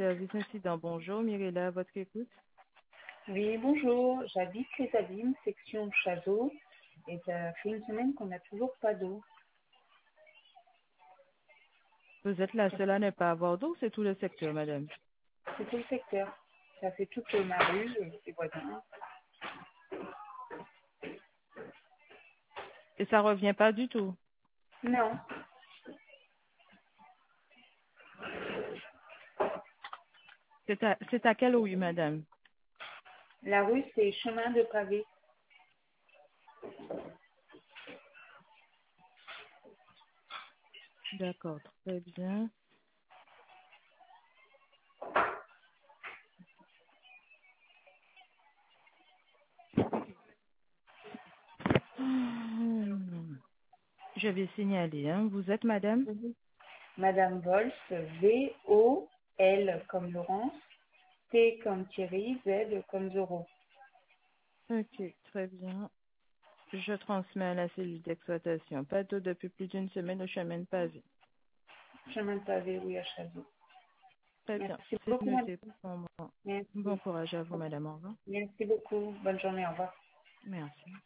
service incident. Bonjour, Mirella, à votre écoute. Oui, bonjour. J'habite les Abîmes, section Chazot, et ça fait une semaine qu'on n'a toujours pas d'eau. Vous êtes la seule à ne pas avoir d'eau, c'est tout le secteur, madame. C'est tout le secteur. Ça fait toute ma rue, les voisins. Et ça revient pas du tout. Non, C'est à quelle rue, madame? la rue, c'est chemin de pavé. D'accord, très bien. Je vais signaler, hein. Vous êtes madame? Mhm. Madame Wolf, V-O-L comme Laurence, T comme Thierry, Z comme Zoro. Ok, très bien. Je transmets à la cellule d'exploitation. Pas d'eau depuis plus d'une semaine au chemin de pavé. Chemin de pavé, oui, à Chazot. Très bien, Merci c'est beaucoup, madame. noté pour moi. Bon Merci. courage à vous, madame. Au revoir. Merci beaucoup. Bonne journée. Au revoir. Merci.